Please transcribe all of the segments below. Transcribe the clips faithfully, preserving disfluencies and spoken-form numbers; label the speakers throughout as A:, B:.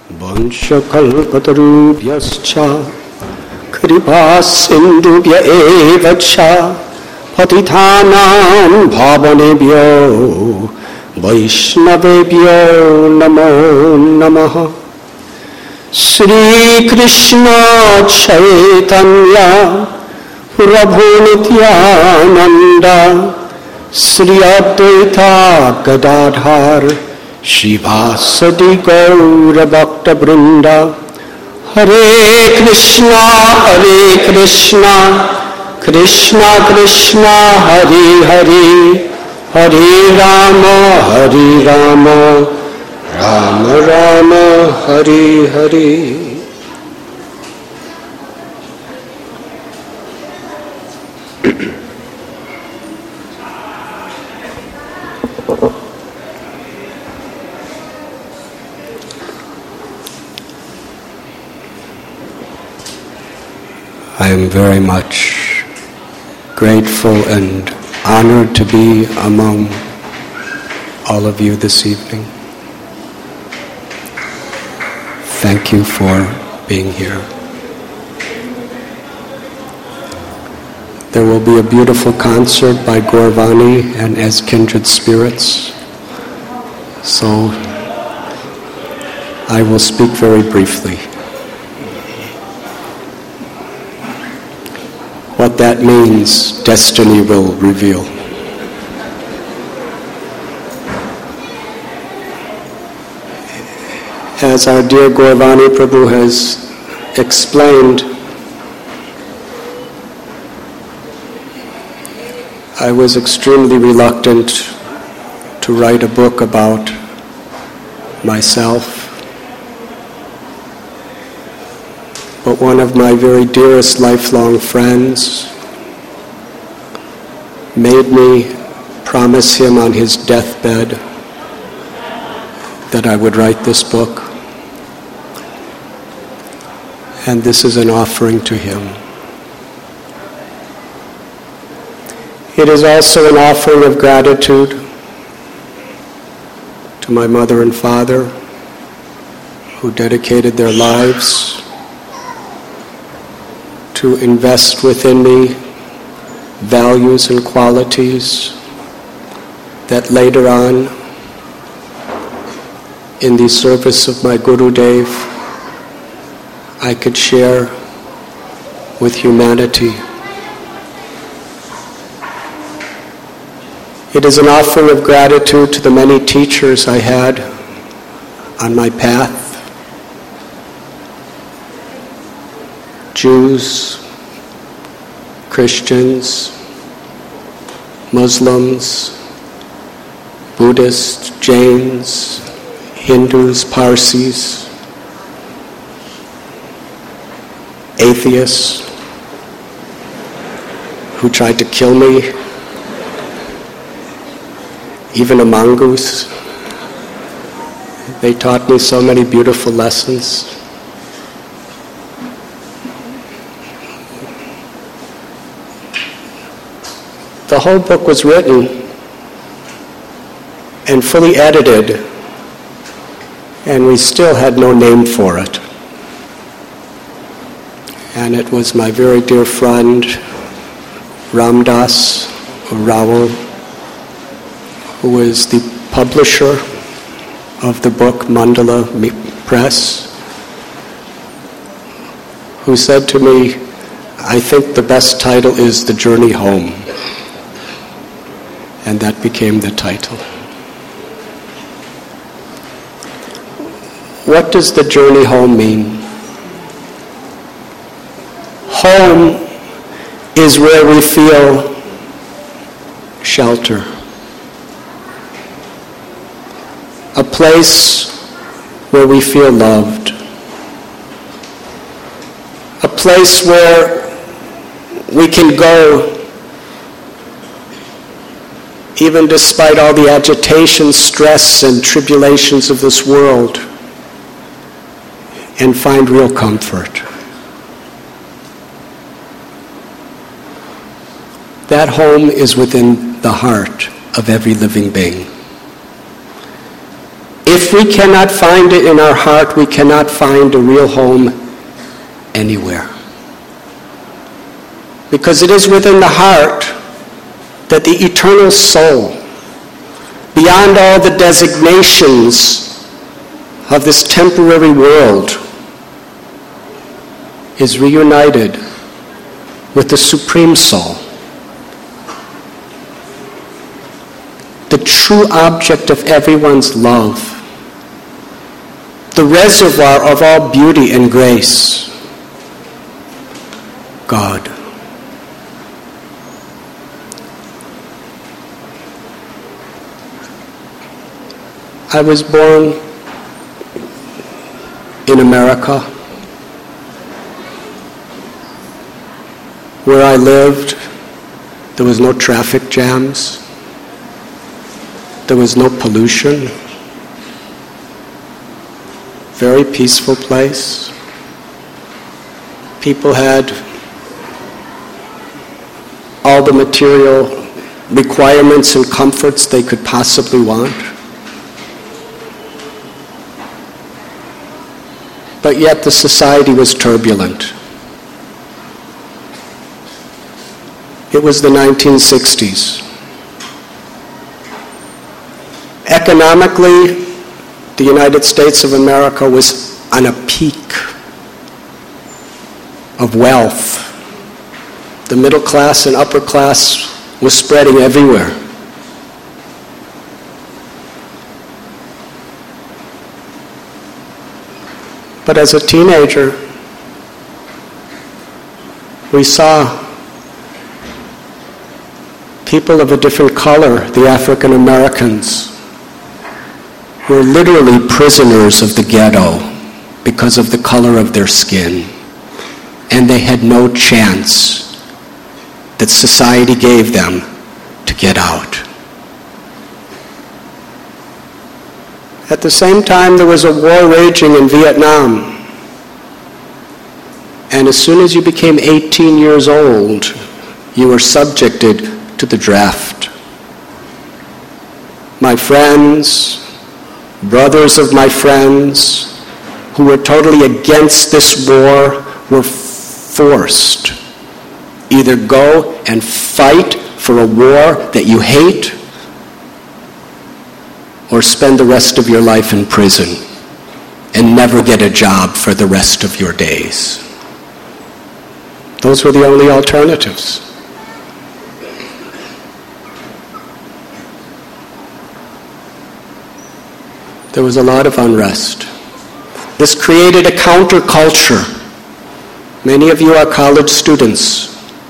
A: Vanchakalpatarubhyascha Kripasindubhya eva cha Patithanam bhavanebhyo Vaishnavebhyo namo namaha. Shri Krishna Chaitanya Prabhu Nityananda Shri Advaita Gadadhar Shivasadi Gaura Bhakta Vrinda. Hare Krishna, Hare Krishna, Krishna Krishna, Hare Hare, Hare Rama, Hare Rama, Rama Rama, Hare Hare. I am very much grateful and honored to be among all of you this evening. Thank you for being here. There will be a beautiful concert by Gauravani and As Kindred Spirits, so I will speak very briefly. What that means, destiny will reveal. As our dear Gauravani Prabhu has explained, I was extremely reluctant to write a book about myself. But one of my very dearest lifelong friends made me promise him on his deathbed that I would write this book. And this is an offering to him. It is also an offering of gratitude to my mother and father who dedicated their lives to invest within me values and qualities that later on, in the service of my Gurudev, I could share with humanity. It is an offering of gratitude to the many teachers I had on my path. Jews, Christians, Muslims, Buddhists, Jains, Hindus, Parsis, atheists who tried to kill me, even a mongoose. They taught me so many beautiful lessons. The whole book was written and fully edited, and we still had no name for it. And it was my very dear friend, Ramdas Rawal, who is the publisher of the book Mandala Press, who said to me, I think the best title is The Journey Home. And that became the title. What does the journey home mean? Home is where we feel shelter. A place where we feel loved. A place where we can go even despite all the agitation, stress, and tribulations of this world, and find real comfort. That home is within the heart of every living being. If we cannot find it in our heart, we cannot find a real home anywhere. Because it is within the heart that the eternal soul, beyond all the designations of this temporary world, is reunited with the Supreme Soul, the true object of everyone's love, the reservoir of all beauty and grace, God. I was born in America, where I lived. There was no traffic jams. There was no pollution. Very peaceful place. People had all the material requirements and comforts they could possibly want. But yet the society was turbulent. It was the nineteen sixties. Economically, the United States of America was on a peak of wealth. The middle class and upper class was spreading everywhere. But as a teenager, we saw people of a different color, the African Americans, were literally prisoners of the ghetto because of the color of their skin. And they had no chance that society gave them to get out. At the same time, there was a war raging in Vietnam. And as soon as you became eighteen years old, you were subjected to the draft. My friends, brothers of my friends, who were totally against this war, were forced. Either go and fight for a war that you hate, or spend the rest of your life in prison and never get a job for the rest of your days. Those were the only alternatives. There was a lot of unrest. This created a counterculture. Many of you are college students.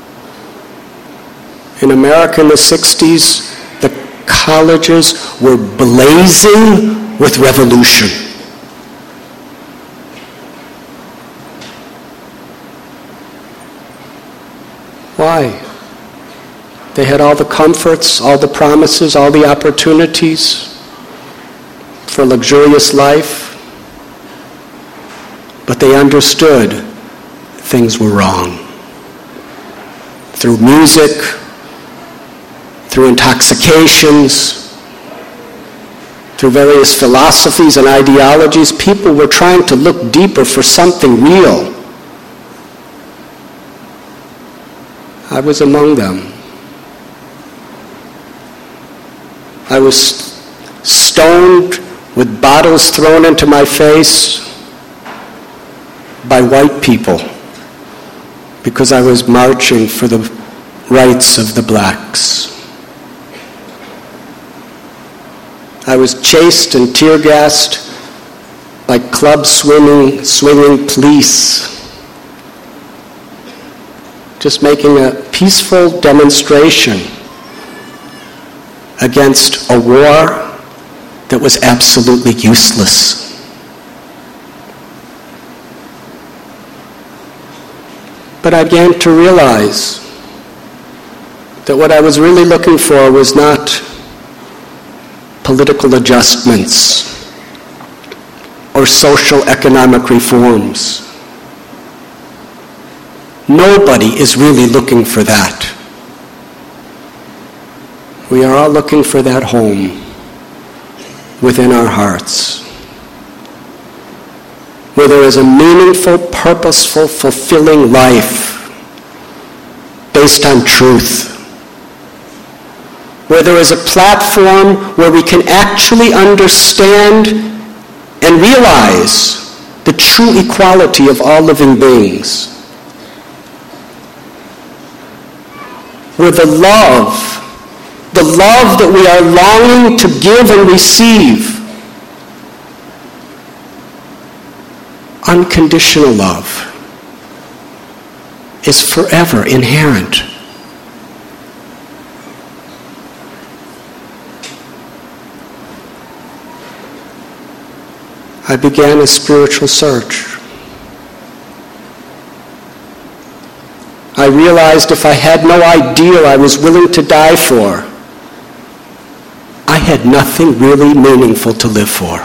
A: In America in the sixties, the colleges were blazing with revolution. Why? They had all the comforts, all the promises, all the opportunities for luxurious life, but they understood things were wrong. Through music, through intoxications, through various philosophies and ideologies, people were trying to look deeper for something real. I was among them. I was stoned with bottles thrown into my face by white people because I was marching for the rights of the blacks. I was chased and tear-gassed by club swinging, swinging police, just making a peaceful demonstration against a war that was absolutely useless. But I began to realize that what I was really looking for was not political adjustments or social economic reforms. Nobody is really looking for that. We are all looking for that home, within our hearts, where there is a meaningful, purposeful, fulfilling life based on truth, where there is a platform where we can actually understand and realize the true equality of all living beings, where the love, the love that we are longing to give and receive, unconditional love, is forever inherent. I began a spiritual search. I realized if I had no ideal I was willing to die for, I had nothing really meaningful to live for.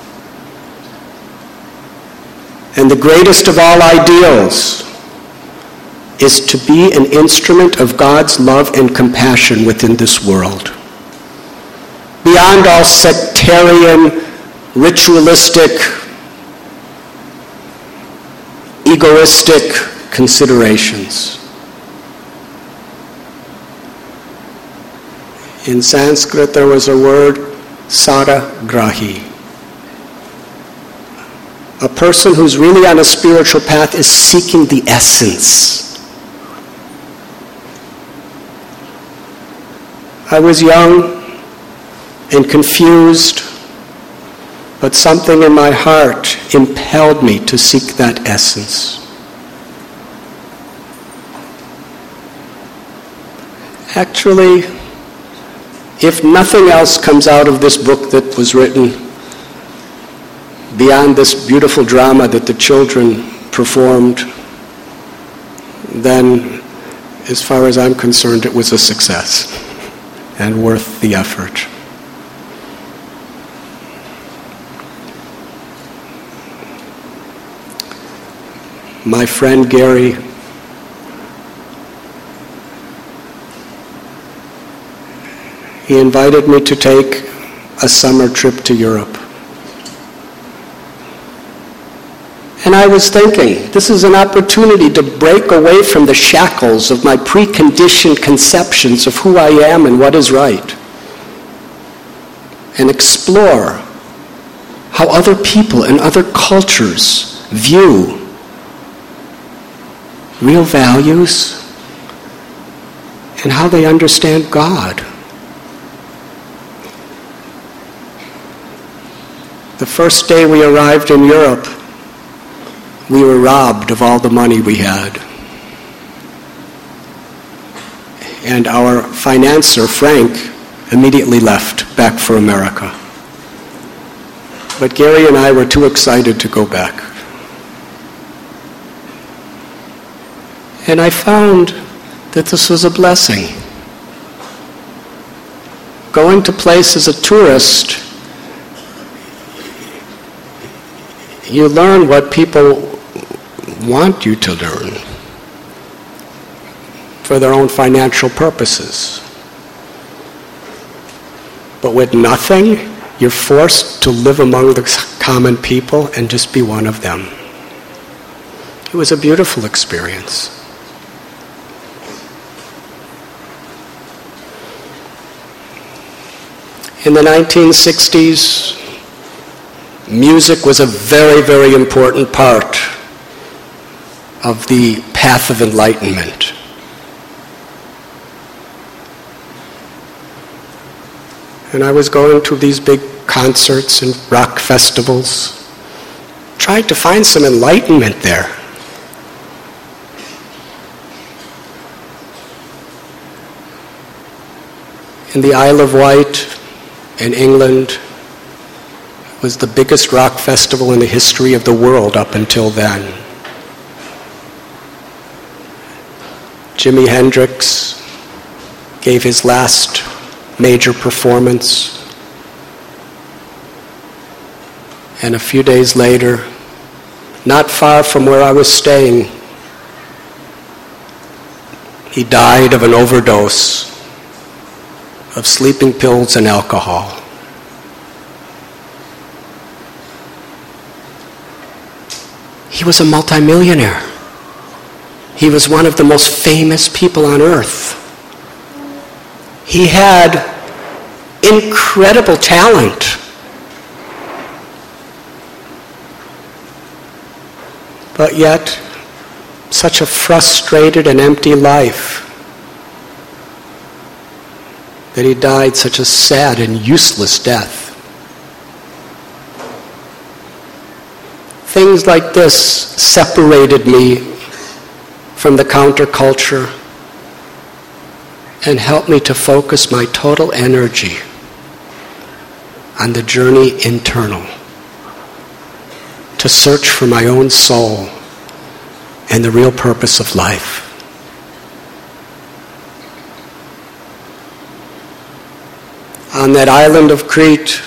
A: And the greatest of all ideals is to be an instrument of God's love and compassion within this world, beyond all sectarian, ritualistic, egoistic considerations. In Sanskrit, there was a word, saragrahi. A person who's really on a spiritual path is seeking the essence. I was young and confused, but something in my heart impelled me to seek that essence. Actually, if nothing else comes out of this book that was written, beyond this beautiful drama that the children performed, then, as far as I'm concerned, it was a success and worth the effort. My friend Gary he invited me to take a summer trip to Europe. And I was thinking, this is an opportunity to break away from the shackles of my preconditioned conceptions of who I am and what is right, and explore how other people and other cultures view real values and how they understand God. The first day we arrived in Europe, we were robbed of all the money we had. And our financier, Frank, immediately left back for America. But Gary and I were too excited to go back. And I found that this was a blessing. Going to places as a tourist, you learn what people want you to learn for their own financial purposes. But with nothing, you're forced to live among the common people and just be one of them. It was a beautiful experience. In the nineteen sixties, music was a very, very important part of the path of enlightenment. And I was going to these big concerts and rock festivals, trying to find some enlightenment there. In the Isle of Wight in England, was the biggest rock festival in the history of the world up until then. Jimi Hendrix gave his last major performance, and a few days later, not far from where I was staying, he died of an overdose of sleeping pills and alcohol. He was a multimillionaire. He was one of the most famous people on earth. He had incredible talent. But yet, such a frustrated and empty life that he died such a sad and useless death. Things like this separated me from the counterculture and helped me to focus my total energy on the journey internal, to search for my own soul and the real purpose of life. On that island of Crete,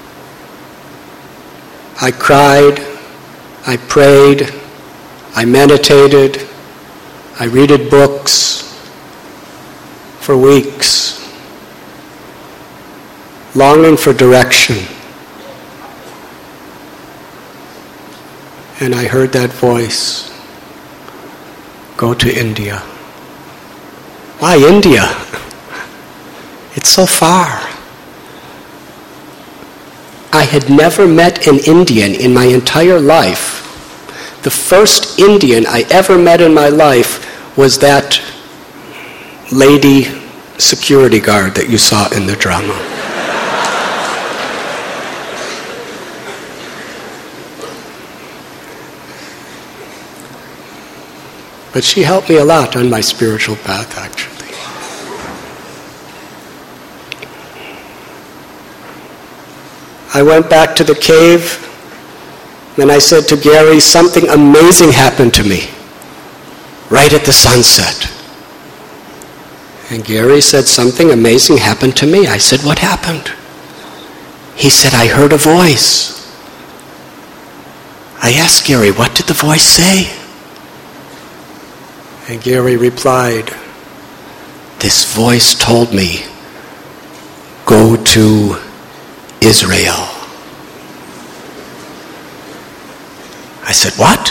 A: I cried, I prayed, I meditated, I read books for weeks, longing for direction. And I heard that voice, go to India. Why India? It's so far. I had never met an Indian in my entire life. The first Indian I ever met in my life was that lady security guard that you saw in the drama. But she helped me a lot on my spiritual path, actually. I went back to the cave and I said to Gary, something amazing happened to me right at the sunset. And Gary said, something amazing happened to me. I said, what happened? He said, I heard a voice. I asked Gary, what did the voice say? And Gary replied, this voice told me, go to Israel. I said, what?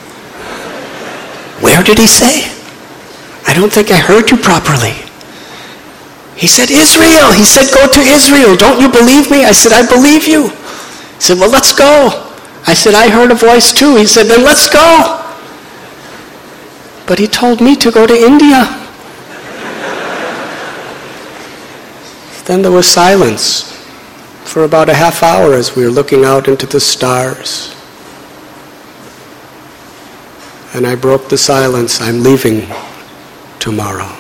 A: Where did he say? I don't think I heard you properly. He said, Israel. He said, go to Israel. Don't you believe me? I said, I believe you. He said, well, let's go. I said, I heard a voice too. He said, then let's go. But he told me to go to India. Then there was silence for about a half hour as we were looking out into the stars. And I broke the silence. I'm leaving tomorrow.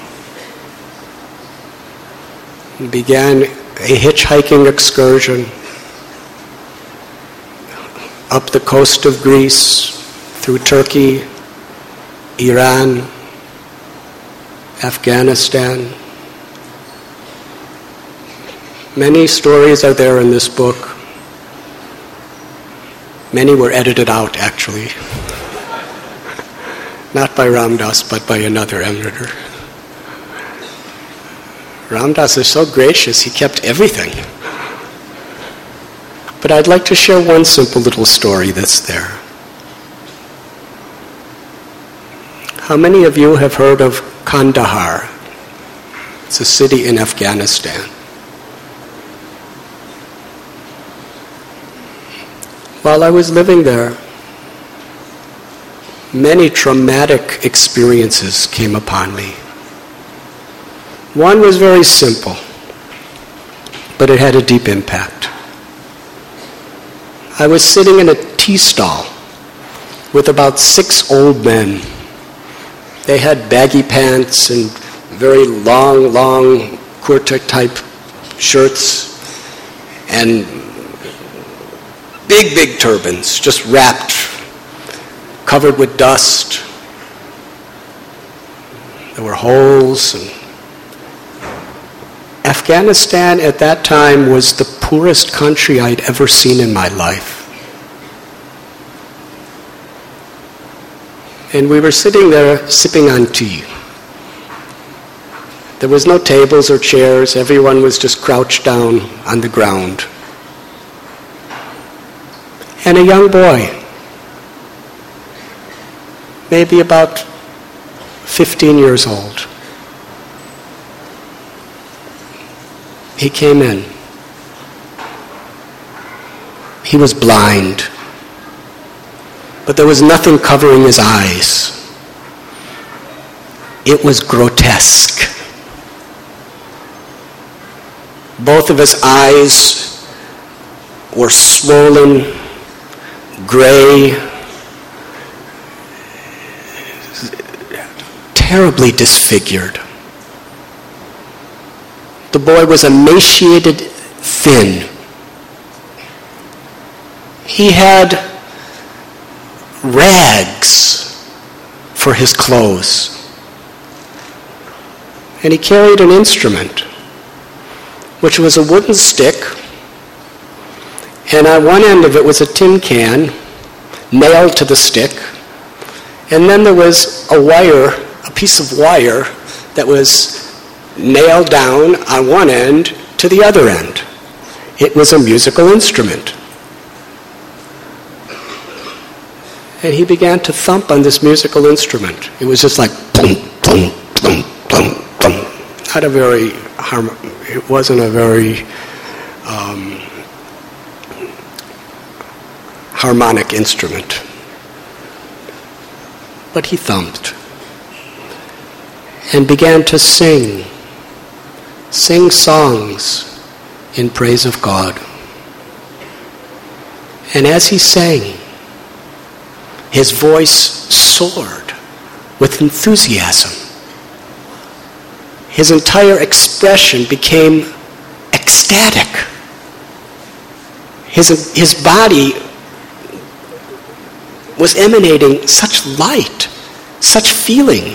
A: And began a hitchhiking excursion up the coast of Greece, through Turkey, Iran, Afghanistan. Many stories are there in this book. Many were edited out, actually. Not by Ram Dass, but by another editor. Ram Dass is so gracious, he kept everything. But I'd like to share one simple little story that's there. How many of you have heard of Kandahar? It's a city in Afghanistan. While I was living there, many traumatic experiences came upon me. One was very simple, but it had a deep impact. I was sitting in a tea stall with about six old men. They had baggy pants and very long, long kurta-type shirts and big, big turbans, just wrapped, covered with dust. There were holes. And Afghanistan at that time was the poorest country I'd ever seen in my life. And we were sitting there sipping on tea. There was no tables or chairs. Everyone was just crouched down on the ground. And a young boy maybe about fifteen years old. He came in. He was blind, but there was nothing covering his eyes. It was grotesque. Both of his eyes were swollen, gray, terribly disfigured. The boy was emaciated, thin. He had rags for his clothes. And he carried an instrument, which was a wooden stick, and on one end of it was a tin can nailed to the stick, and then there was a wire, a piece of wire that was nailed down on one end to the other end. It was a musical instrument. And he began to thump on this musical instrument. It was just like boom, boom, boom, boom, boom. Not a very, harm- it wasn't a very um, harmonic instrument. But he thumped and began to sing, sing songs in praise of God. And as he sang, his voice soared with enthusiasm. His entire expression became ecstatic. His, his body was emanating such light, such feeling.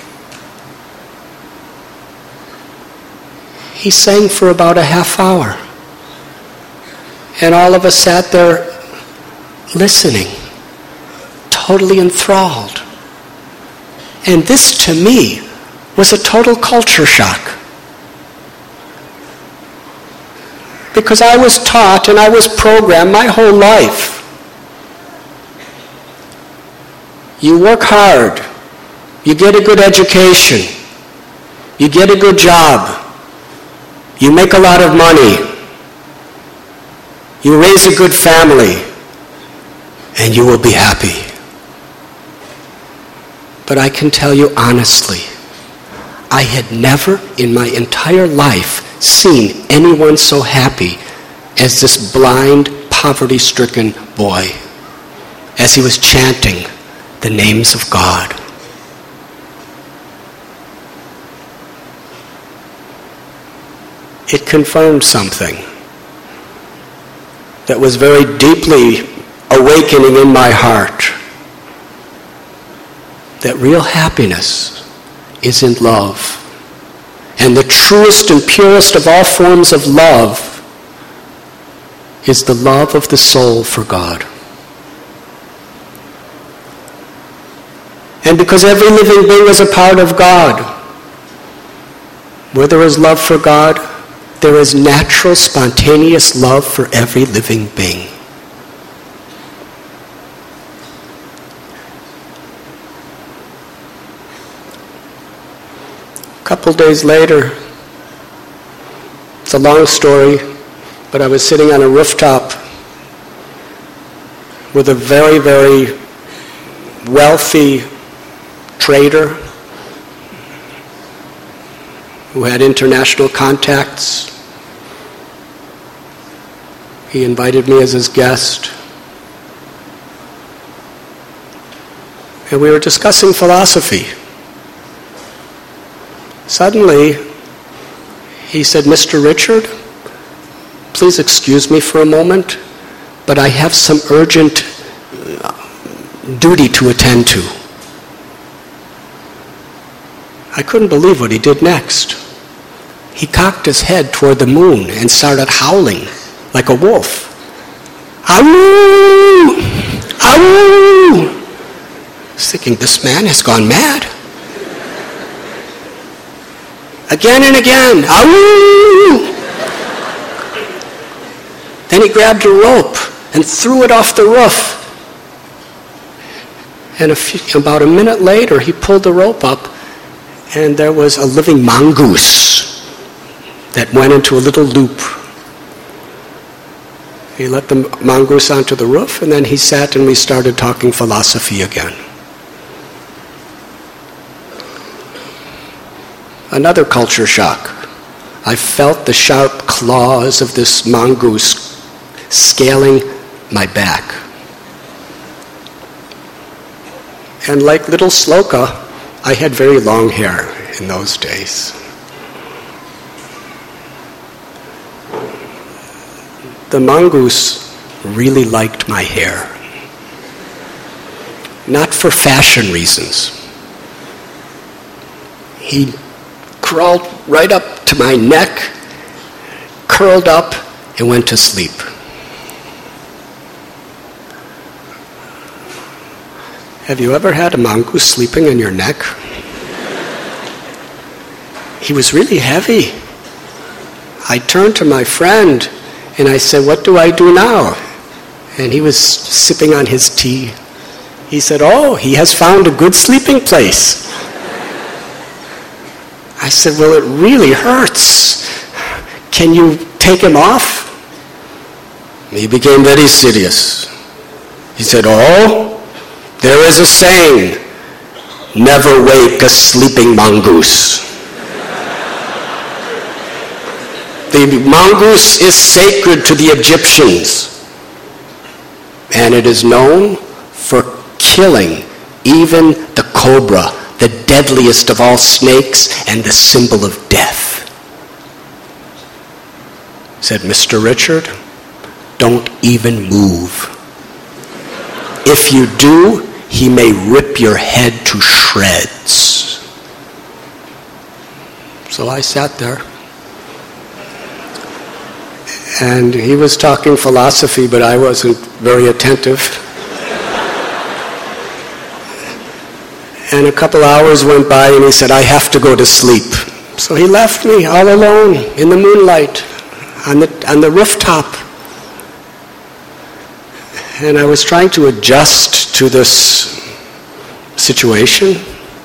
A: He sang for about a half hour. And all of us sat there listening, totally enthralled. And this, to me, was a total culture shock. Because I was taught and I was programmed my whole life. You work hard, you get a good education, you get a good job, you make a lot of money, you raise a good family, and you will be happy. But I can tell you honestly, I had never in my entire life seen anyone so happy as this blind, poverty-stricken boy as he was chanting the names of God. It confirmed something that was very deeply awakening in my heart, that real happiness is in love. And the truest and purest of all forms of love is the love of the soul for God. And because every living being is a part of God, where there is love for God, there is natural, spontaneous love for every living being. A couple days later, it's a long story, but I was sitting on a rooftop with a very, very wealthy trader who had international contacts. He invited me as his guest. And we were discussing philosophy. Suddenly, he said, "Mister Richard, please excuse me for a moment, but I have some urgent duty to attend to." I couldn't believe what he did next. He cocked his head toward the moon and started howling like a wolf. Ow! Ow! I was thinking, this man has gone mad. Again and again. Ow! Then he grabbed a rope and threw it off the roof. And a few, about a minute later, he pulled the rope up, and there was a living mongoose that went into a little loop. He let the mongoose onto the roof, and then he sat and we started talking philosophy again. Another culture shock. I felt the sharp claws of this mongoose scaling my back. And like little Sloka, I had very long hair in those days. The mongoose really liked my hair. Not for fashion reasons. He crawled right up to my neck, curled up, and went to sleep. Have you ever had a mongoose sleeping in your neck? He was really heavy. I turned to my friend and I said, "What do I do now?" And he was sipping on his tea. He said, "Oh, he has found a good sleeping place." I said, "Well, it really hurts. Can you take him off?" He became very serious. He said, "Oh, there is a saying, never wake a sleeping mongoose. The mongoose is sacred to the Egyptians, and it is known for killing even the cobra, the deadliest of all snakes and the symbol of death." Said, "Mister Richard, don't even move. If you do, he may rip your head to shreds." So I sat there. And he was talking philosophy, but I wasn't very attentive. And a couple hours went by and he said, "I have to go to sleep." So he left me all alone in the moonlight on the, on the rooftop. And I was trying to adjust to this situation.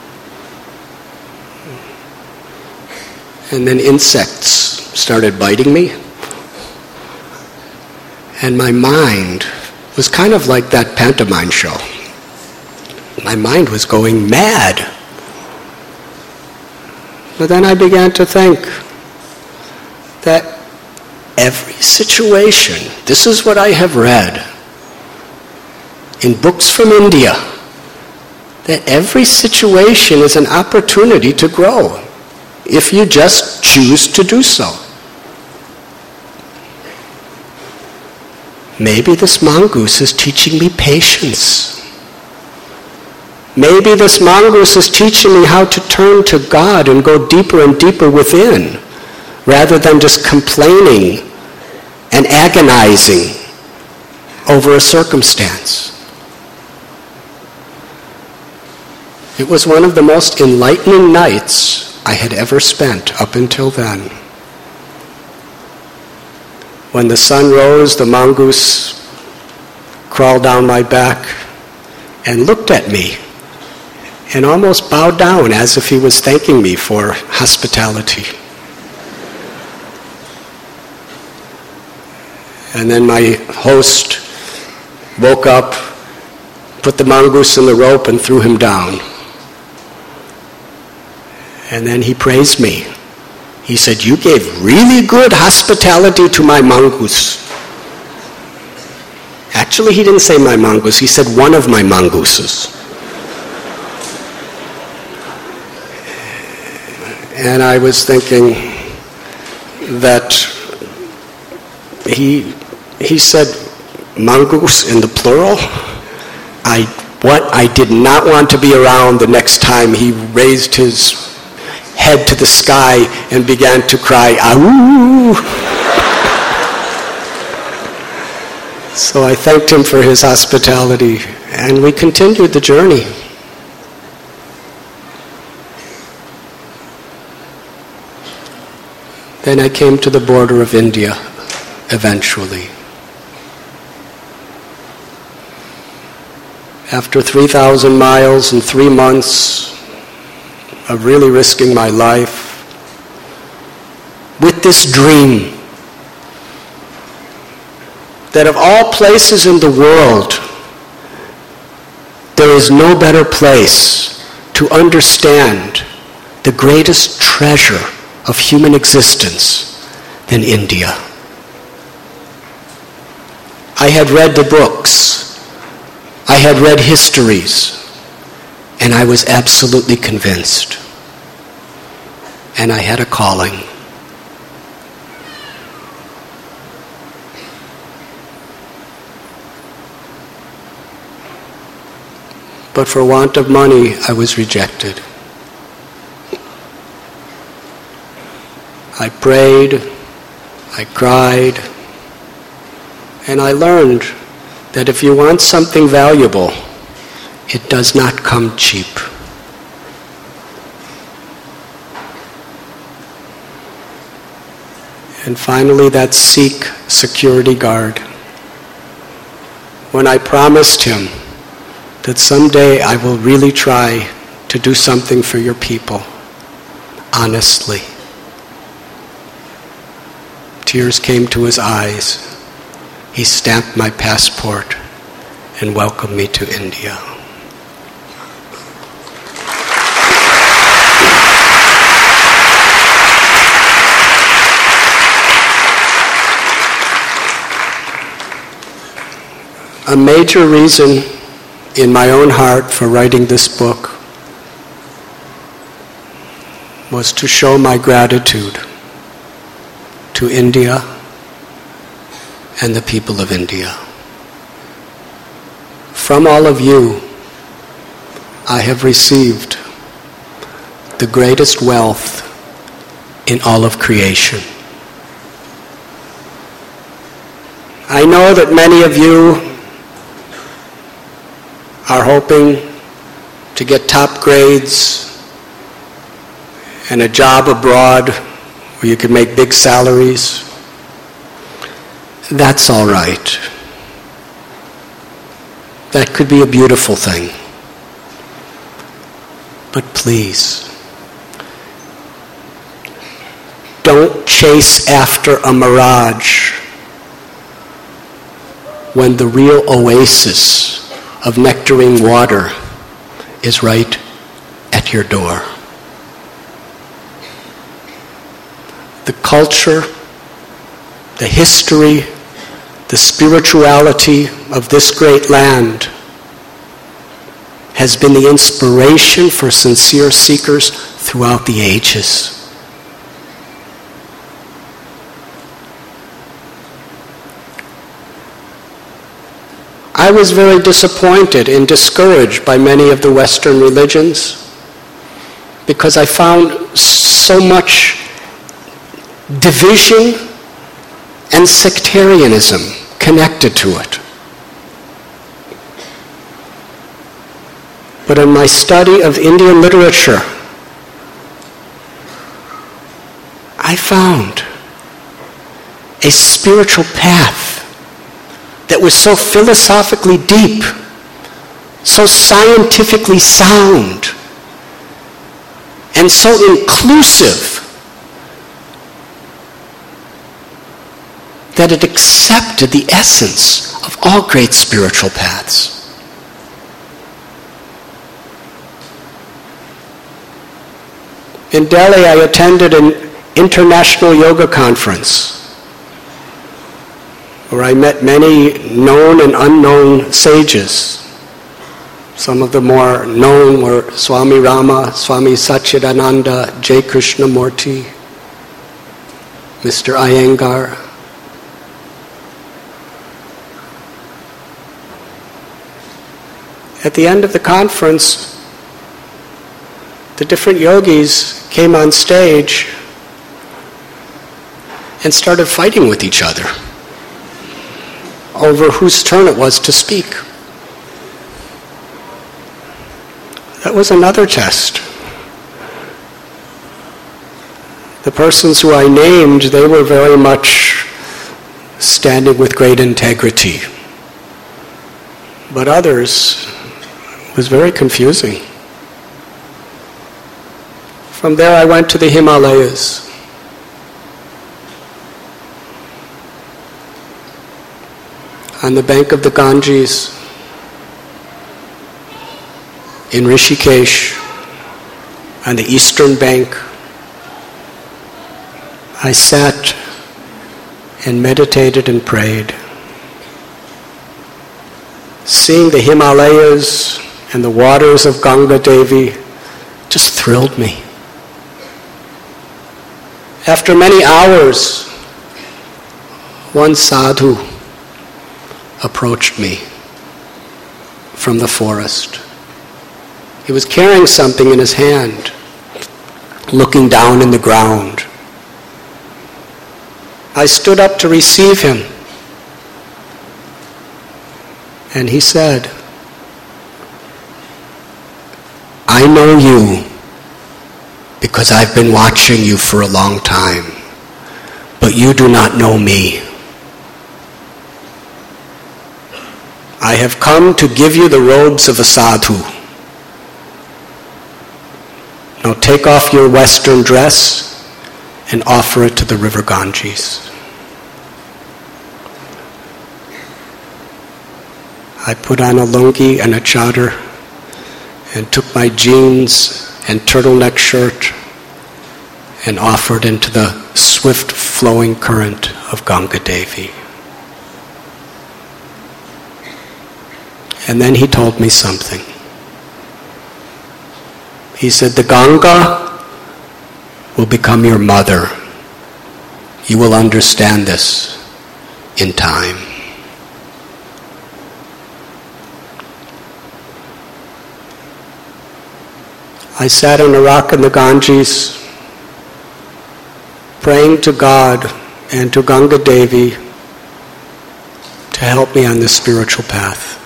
A: And then insects started biting me. And my mind was kind of like that pantomime show. My mind was going mad. But then I began to think that every situation, this is what I have read in books from India, that every situation is an opportunity to grow if you just choose to do so. Maybe this mongoose is teaching me patience. Maybe this mongoose is teaching me how to turn to God and go deeper and deeper within, rather than just complaining and agonizing over a circumstance. It was one of the most enlightening nights I had ever spent up until then. When the sun rose, the mongoose crawled down my back and looked at me and almost bowed down as if he was thanking me for hospitality. And then my host woke up, put the mongoose in the rope and threw him down. And then he praised me. He said, "You gave really good hospitality to my mongoose." Actually, he didn't say my mongoose. He said one of my mongooses. And I was thinking that he he said mongoose in the plural. I what I did not want to be around the next time he raised his head to the sky and began to cry, "Ahoo!" So I thanked him for his hospitality, and we continued the journey. Then I came to the border of India, eventually. after three thousand miles and three months of really risking my life, with this dream that of all places in the world, there is no better place to understand the greatest treasure of human existence than India. I had read the books, I had read histories, and I was absolutely convinced. And I had a calling. But for want of money, I was rejected. I prayed, I cried, and I learned that if you want something valuable, it does not come cheap. And finally, that Sikh security guard, when I promised him that someday I will really try to do something for your people, honestly, tears came to his eyes. He stamped my passport and welcomed me to India. A major reason in my own heart for writing this book was to show my gratitude to India and the people of India. From all of you, I have received the greatest wealth in all of creation. I know that many of you are hoping to get top grades and a job abroad where you can make big salaries. That's all right. That could be a beautiful thing. But please, don't chase after a mirage when the real oasis of nectarine water is right at your door. The culture, the history, the spirituality of this great land has been the inspiration for sincere seekers throughout the ages. I was very disappointed and discouraged by many of the Western religions because I found so much division and sectarianism connected to it. But in my study of Indian literature, I found a spiritual path that was so philosophically deep, so scientifically sound, and so inclusive that it accepted the essence of all great spiritual paths. In Delhi, I attended an international yoga conference where I met many known and unknown sages. Some of the more known were Swami Rama, Swami Satchidananda, J. Krishnamurti, Mister Iyengar. At the end of the conference, the different yogis came on stage and started fighting with each other over whose turn it was to speak. That was another test. The persons who I named, they were very much standing with great integrity. But others, was very confusing. From there I went to the Himalayas. On the bank of the Ganges, in Rishikesh, on the eastern bank, I sat and meditated and prayed. Seeing the Himalayas and the waters of Ganga Devi just thrilled me. After many hours, one sadhu approached me from the forest. He was carrying something in his hand, looking down in the ground. I stood up to receive him, and he said, "I know you because I've been watching you for a long time, but you do not know me. I have come to give you the robes of a sadhu. Now take off your Western dress and offer it to the river Ganges." I put on a lungi and a chadar and took my jeans and turtleneck shirt and offered into the swift flowing current of Ganga Devi. And then he told me something. He said, "The Ganga will become your mother. You will understand this in time." I sat on a rock in the Ganges, praying to God and to Ganga Devi to help me on this spiritual path,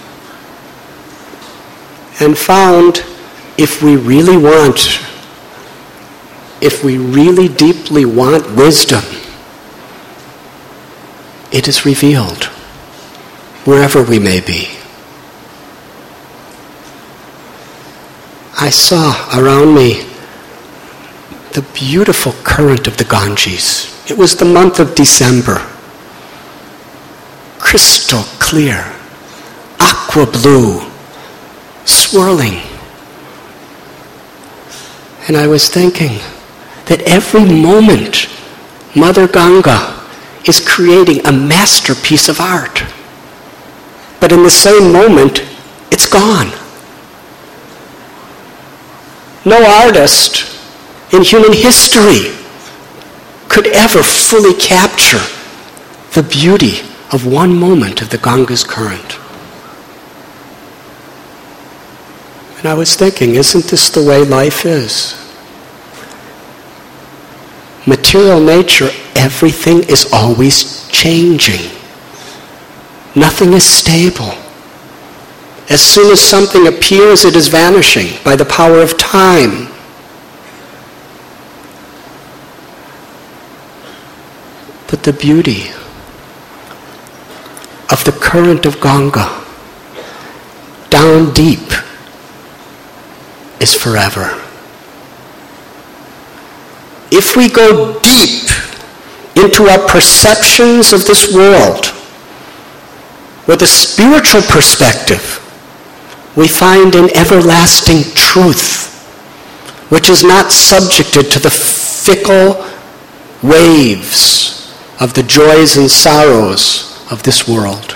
A: and found if we really want, if we really deeply want wisdom, it is revealed wherever we may be. I saw around me the beautiful current of the Ganges. It was the month of December. Crystal clear, aqua blue, swirling. And I was thinking that every moment Mother Ganga is creating a masterpiece of art. But in the same moment, it's gone. No artist in human history could ever fully capture the beauty of one moment of the Ganga's current. And I was thinking, isn't this the way life is? Material nature, everything is always changing. Nothing is stable. As soon as something appears, it is vanishing by the power of time. But the beauty of the current of Ganga, down deep, is forever. If we go deep into our perceptions of this world with a spiritual perspective, we find an everlasting truth which is not subjected to the fickle waves of the joys and sorrows of this world.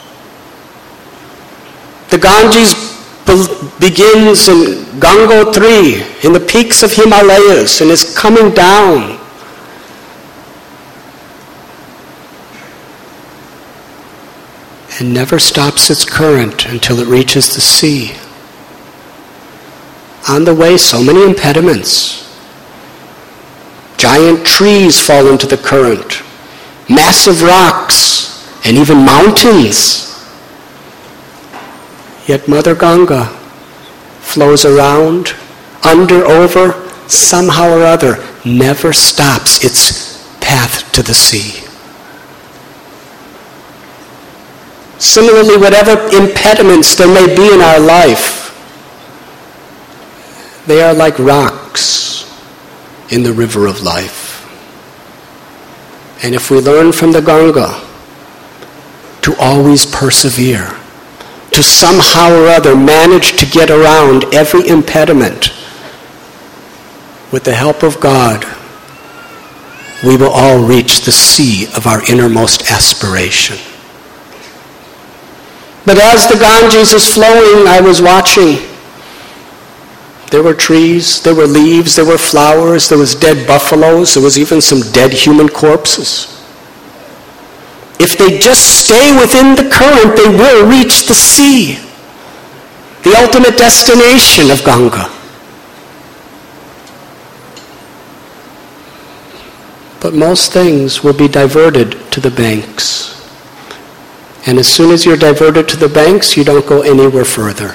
A: The Ganges be- begins in Gangotri, in the peaks of Himalayas, and is coming down. And never stops its current until it reaches the sea. On the way, so many impediments. Giant trees fall into the current, massive rocks, and even mountains. Yet Mother Ganga flows around, under, over, somehow or other, never stops its path to the sea. Similarly, whatever impediments there may be in our life, They are like rocks in the river of life. And if we learn from the Ganga to always persevere, to somehow or other manage to get around every impediment, with the help of God, we will all reach the sea of our innermost aspiration. But as the Ganges is flowing, I was watching. There were trees, there were leaves, there were flowers, there was dead buffaloes, there was even some dead human corpses. If they just stay within the current, they will reach the sea, the ultimate destination of Ganga. But most things will be diverted to the banks. And as soon as you're diverted to the banks, you don't go anywhere further.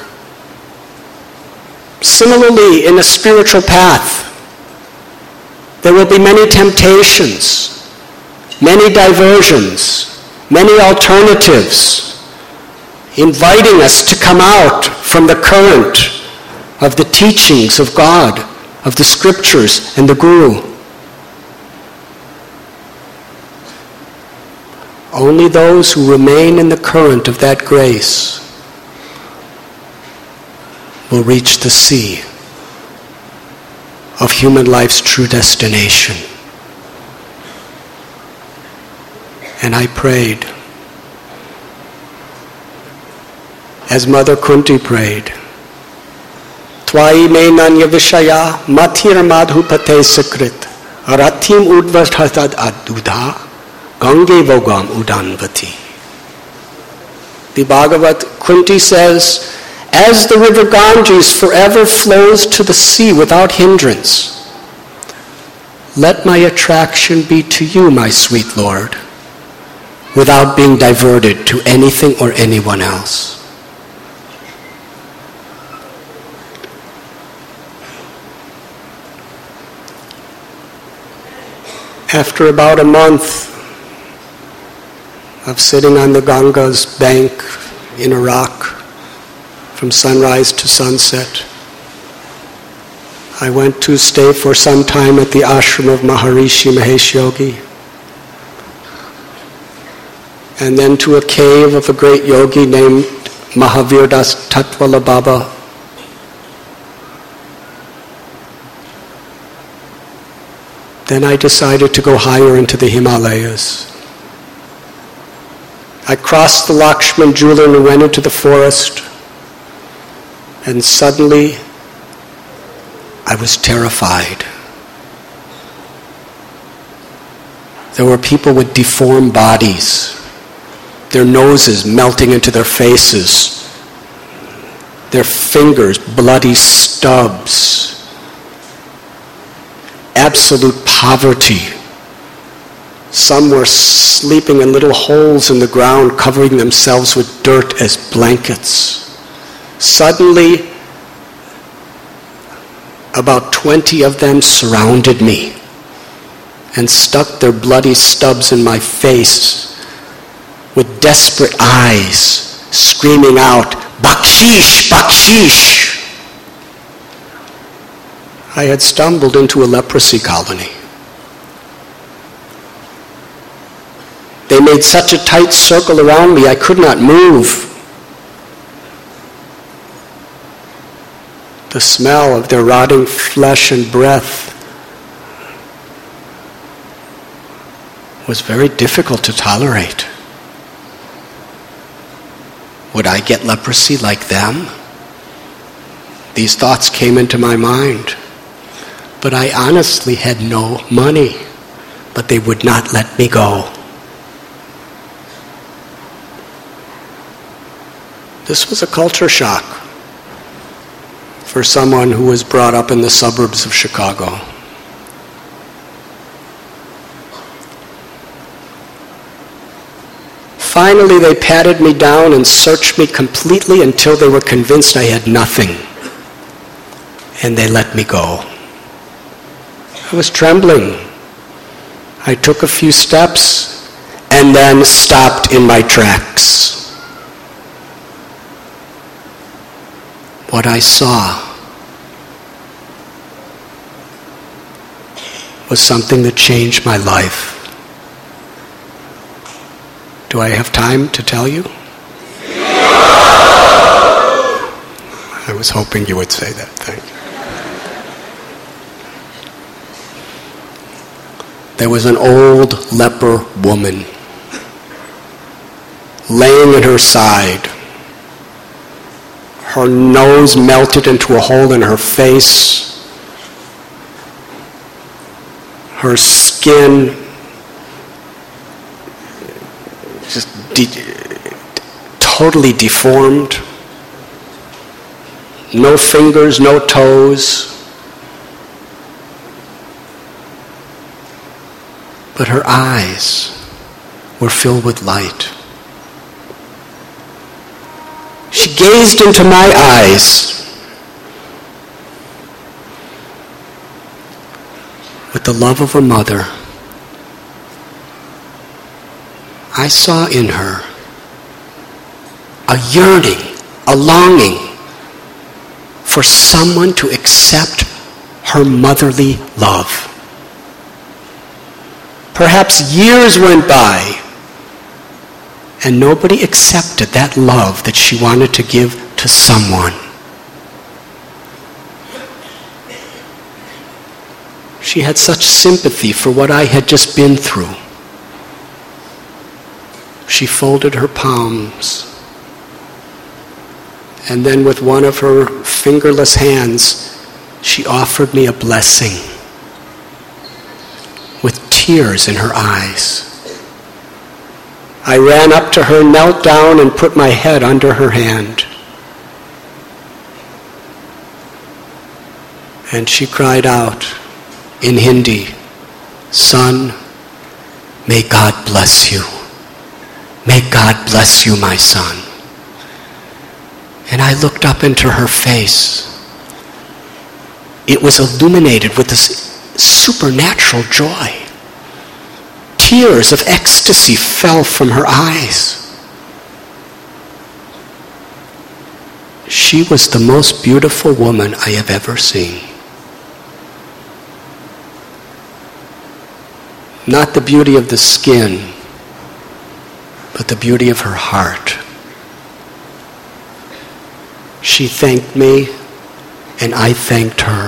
A: Similarly, in a spiritual path, there will be many temptations, many diversions, many alternatives, inviting us to come out from the current of the teachings of God, of the scriptures and the Guru. Only those who remain in the current of that grace will reach the sea of human life's true destination. And I prayed, as Mother Kunti prayed, Tvai me nanya vishaya mathir madhupate sakrit arathim udvasthatad adudha gange vogam udanvati. The Bhagavad Kunti says, as the river Ganges forever flows to the sea without hindrance, let my attraction be to you, my sweet Lord, without being diverted to anything or anyone else. After about a month of sitting on the Ganga's bank in Iraq from sunrise to sunset, I went to stay for some time at the ashram of Maharishi Mahesh Yogi, and then to a cave of a great yogi named Mahavir Das Tatwala Baba. Then I decided to go higher into the Himalayas. I crossed the Lakshman Jhulan and went into the forest, and suddenly I was terrified. There were people with deformed bodies, their noses melting into their faces, their fingers bloody stubs, absolute poverty. Some were sleeping in little holes in the ground, covering themselves with dirt as blankets. Suddenly, about twenty of them surrounded me and stuck their bloody stubs in my face with desperate eyes, screaming out, "Bakshish! Bakshish!" I had stumbled into a leprosy colony. They made such a tight circle around me, I could not move. The smell of their rotting flesh and breath was very difficult to tolerate. Would I get leprosy like them? These thoughts came into my mind. But I honestly had no money, but they would not let me go. This was a culture shock for someone who was brought up in the suburbs of Chicago. Finally, they patted me down and searched me completely until they were convinced I had nothing. And they let me go. I was trembling. I took a few steps and then stopped in my tracks. What I saw was something that changed my life. Do I have time to tell you? I was hoping you would say that. Thank you. There was an old leper woman laying at her side. Her nose melted into a hole in her face. Her skin just de- totally deformed. No fingers, no toes. But her eyes were filled with light. She gazed into my eyes with the love of a mother. I saw in her a yearning, a longing for someone to accept her motherly love. Perhaps years went by and nobody accepted that love that she wanted to give to someone. She had such sympathy for what I had just been through. She folded her palms, and then with one of her fingerless hands, she offered me a blessing with tears in her eyes. I ran up to her, knelt down, and put my head under her hand. And she cried out in Hindi, "Son, may God bless you. May God bless you, my son." And I looked up into her face. It was illuminated with this supernatural joy. Tears of ecstasy fell from her eyes. She was the most beautiful woman I have ever seen. Not the beauty of the skin, but the beauty of her heart. She thanked me, and I thanked her.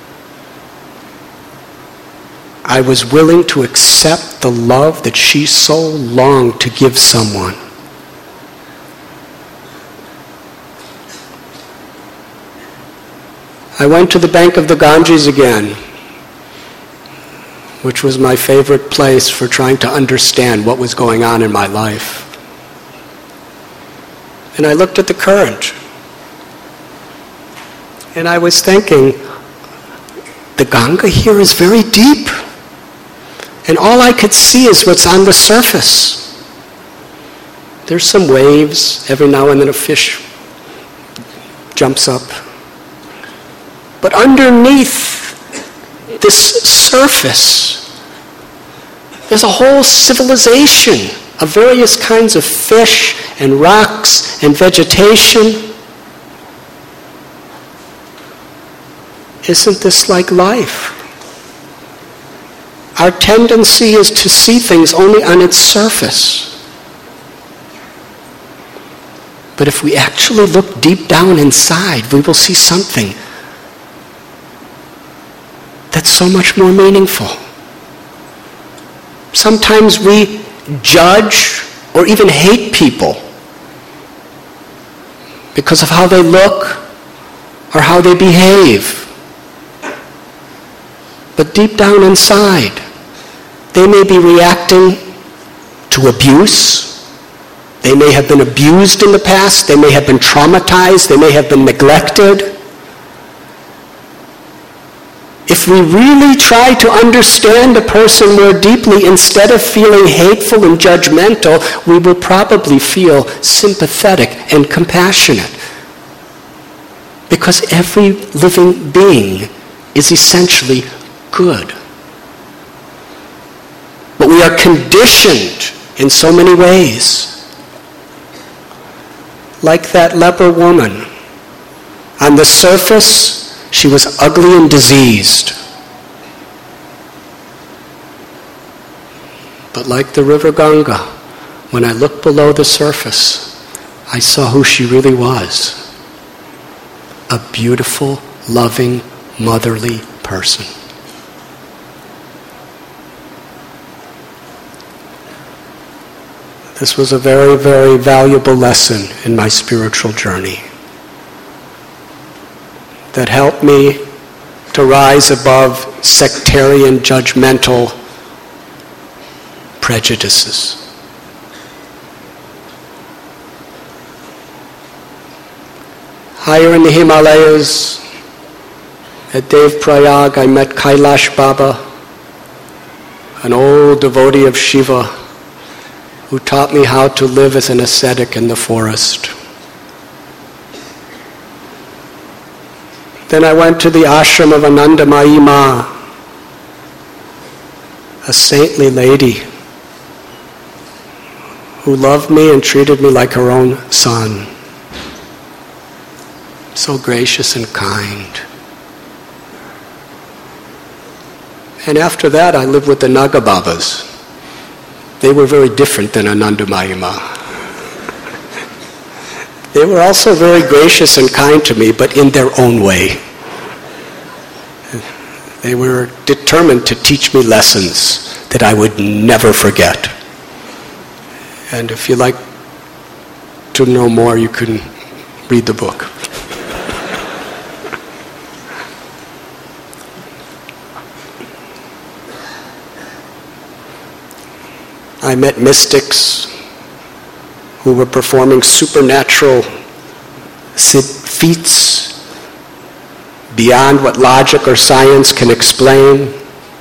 A: I was willing to accept the love that she so longed to give someone. I went to the bank of the Ganges again, which was my favorite place for trying to understand what was going on in my life. And I looked at the current. And I was thinking, the Ganga here is very deep. And all I could see is what's on the surface. There's some waves. Every now and then a fish jumps up. But underneath this surface, there's a whole civilization of various kinds of fish and rocks and vegetation. Isn't this like life? Our tendency is to see things only on its surface. But if we actually look deep down inside, we will see something that's so much more meaningful. Sometimes we judge or even hate people because of how they look or how they behave. But deep down inside, they may be reacting to abuse. They may have been abused in the past. They may have been traumatized. They may have been neglected. If we really try to understand a person more deeply, instead of feeling hateful and judgmental, we will probably feel sympathetic and compassionate. Because every living being is essentially good. But we are conditioned in so many ways. Like that leper woman. On the surface, she was ugly and diseased. But like the river Ganga, when I looked below the surface, I saw who she really was. A beautiful, loving, motherly person. This was a very, very valuable lesson in my spiritual journey that helped me to rise above sectarian, judgmental prejudices. Higher in the Himalayas, at Dev Prayag, I met Kailash Baba, an old devotee of Shiva, who taught me how to live as an ascetic in the forest. Then I went to the ashram of Anandamayi Ma, a saintly lady who loved me and treated me like her own son. So gracious and kind. And after that, I lived with the Naga Babas. They were very different than Anandamayi Ma. They were also very gracious and kind to me, but in their own way. They were determined to teach me lessons that I would never forget. And if you like to know more, you can read the book. I met mystics who were performing supernatural feats beyond what logic or science can explain.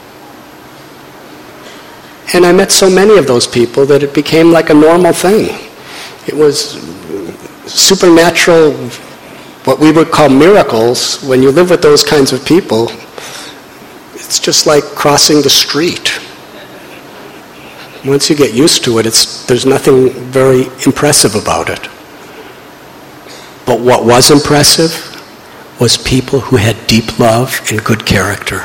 A: And I met so many of those people that it became like a normal thing. It was supernatural, what we would call miracles. When you live with those kinds of people, it's just like crossing the street. Once you get used to it, it's, there's nothing very impressive about it. But what was impressive was people who had deep love and good character.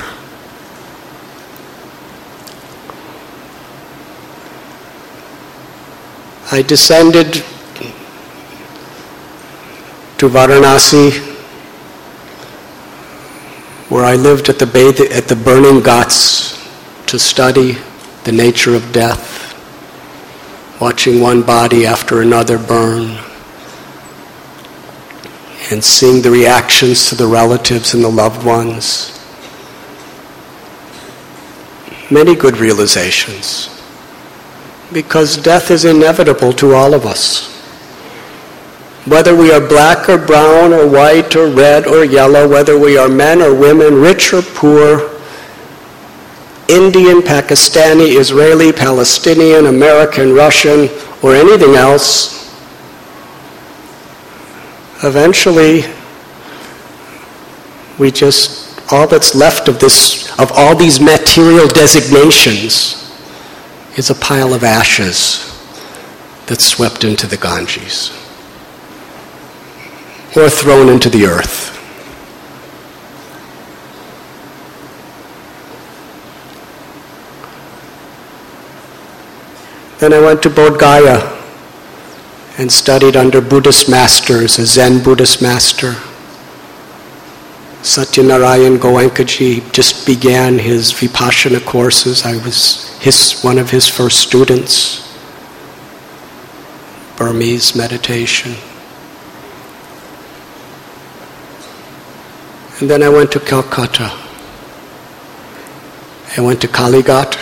A: I descended to Varanasi, where I lived at the, bath- at the burning ghats to study the nature of death, watching one body after another burn, and seeing the reactions to the relatives and the loved ones. Many good realizations, because death is inevitable to all of us. Whether we are black or brown or white or red or yellow, whether we are men or women, rich or poor, Indian, Pakistani, Israeli, Palestinian, American, Russian, or anything else, eventually we just, all that's left of this, of all these material designations is a pile of ashes that's swept into the Ganges or thrown into the earth. Then I went to Bodh Gaya and studied under Buddhist masters, a Zen Buddhist master. Satyanarayan Goenkaji just began his Vipassana courses. I was his, one of his first students. Burmese meditation. And then I went to Calcutta. I went to Kalighat.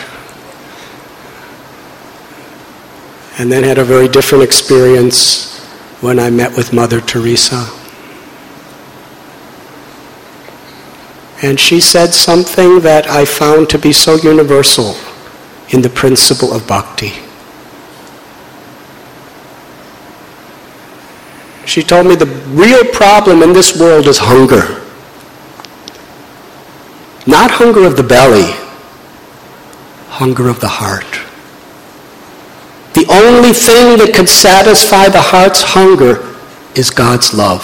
A: And then had a very different experience when I met with Mother Teresa. And she said something that I found to be so universal in the principle of bhakti. She told me the real problem in this world is hunger. Not hunger of the belly, hunger of the heart. The only thing that can satisfy the heart's hunger is God's love.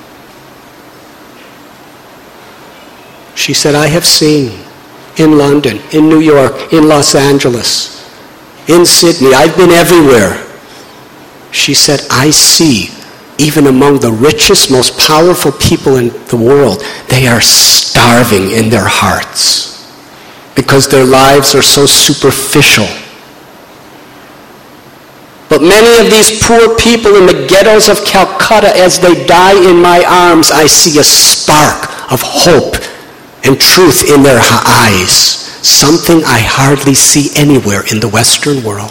A: She said, I have seen in London, in New York, in Los Angeles, in Sydney. I've been everywhere. She said, I see, even among the richest, most powerful people in the world, they are starving in their hearts because their lives are so superficial. But many of these poor people in the ghettos of Calcutta, as they die in my arms, I see a spark of hope and truth in their eyes, something I hardly see anywhere in the Western world.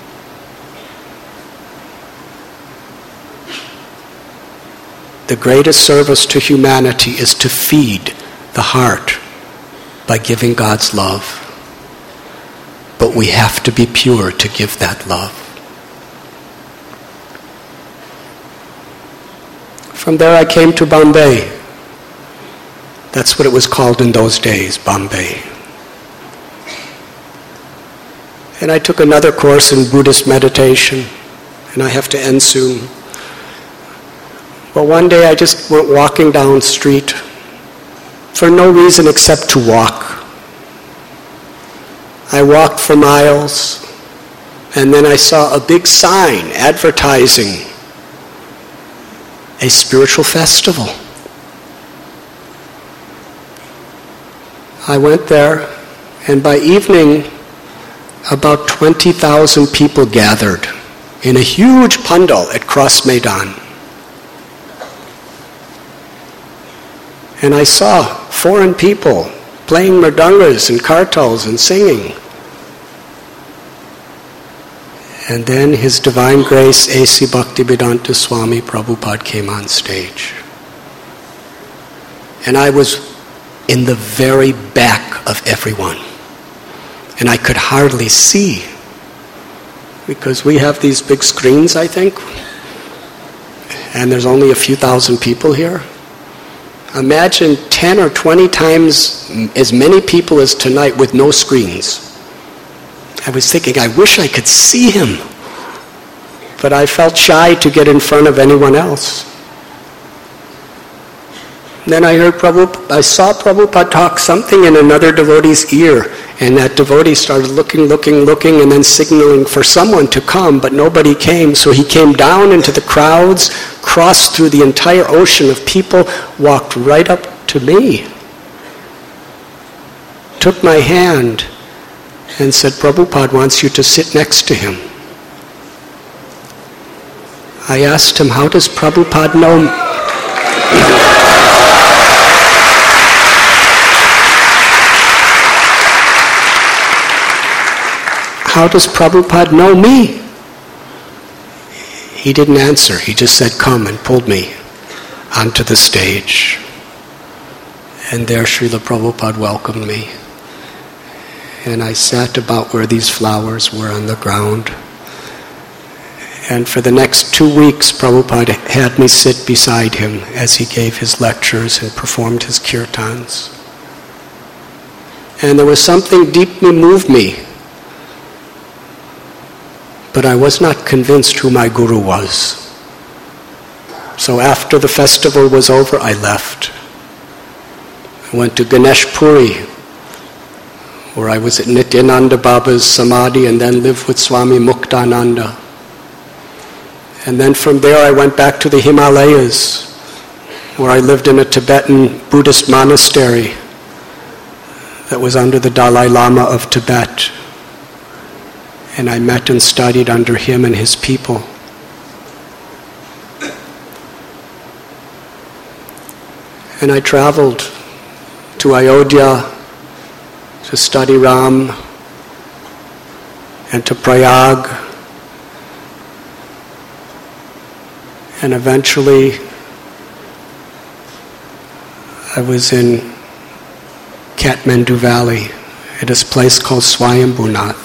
A: The greatest service to humanity is to feed the heart by giving God's love. But we have to be pure to give that love. From there I came to Bombay. That's what it was called in those days, Bombay. And I took another course in Buddhist meditation, and I have to end soon. But one day I just went walking down the street for no reason except to walk. I walked for miles, and then I saw a big sign advertising a spiritual festival. I went there, and by evening, about twenty thousand people gathered in a huge pandal at Cross Maidan. And I saw foreign people playing mridangas and kartals and singing. And then His Divine Grace A C Bhaktivedanta Swami Prabhupada came on stage. And I was in the very back of everyone. And I could hardly see, because we have these big screens, I think, and there's only a few thousand people here. Imagine ten or twenty times as many people as tonight with no screens. I was thinking, I wish I could see him. But I felt shy to get in front of anyone else. Then I heard Prabhupada, I saw Prabhupada talk something in another devotee's ear, and that devotee started looking, looking, looking, and then signaling for someone to come, but nobody came. So he came down into the crowds, crossed through the entire ocean of people, walked right up to me, took my hand, and said, Prabhupada wants you to sit next to him. I asked him, how does Prabhupada know me? How does Prabhupada know me? He didn't answer. He just said, come, and pulled me onto the stage. And there Srila Prabhupada welcomed me. And I sat about where these flowers were on the ground. And for the next two weeks, Prabhupada had me sit beside him as he gave his lectures and performed his kirtans. And there was something deeply moved me. But I was not convinced who my guru was. So after the festival was over, I left. I went to Ganesh Puri, where I was at Nityananda Baba's Samadhi and then lived with Swami Muktananda. And then from there I went back to the Himalayas, where I lived in a Tibetan Buddhist monastery that was under the Dalai Lama of Tibet. And I met and studied under him and his people. And I traveled to Ayodhya to study Ram, and to Prayag, and eventually I was in Kathmandu Valley at a place called Swayambhunath.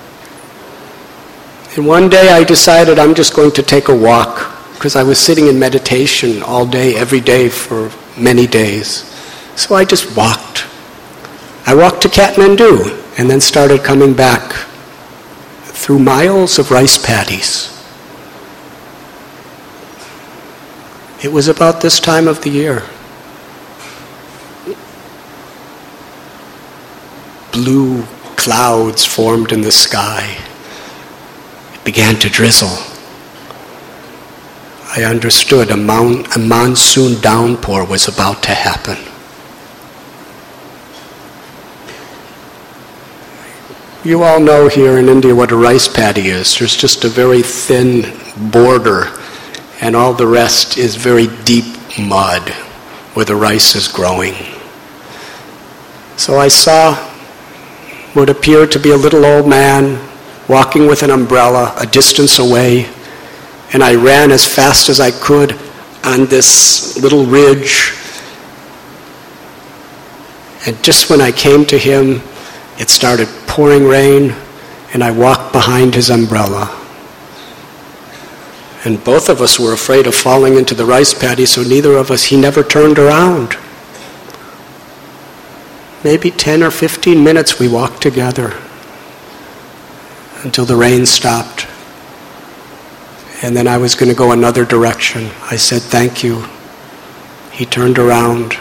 A: And one day I decided I'm just going to take a walk, because I was sitting in meditation all day, every day for many days. So I just walked. I walked to Kathmandu and then started coming back through miles of rice paddies. It was about this time of the year. Blue clouds formed in the sky. began to drizzle. I understood a, mon- a monsoon downpour was about to happen. You all know here in India what a rice paddy is. There's just a very thin border, and all the rest is very deep mud where the rice is growing. So I saw what appeared to be a little old man walking with an umbrella a distance away, and I ran as fast as I could on this little ridge. And just when I came to him, it started pouring rain, and I walked behind his umbrella. And both of us were afraid of falling into the rice paddy, so neither of us, he never turned around. Maybe ten or fifteen minutes we walked together until the rain stopped. And then I was going to go another direction. I said, "Thank you." He turned around.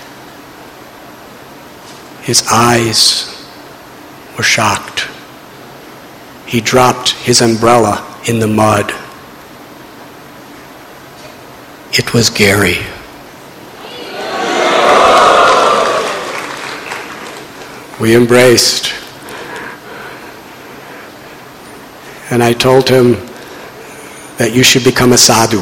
A: His eyes were shocked. He dropped his umbrella in the mud. It was Gary. We embraced. And I told him that you should become a sadhu.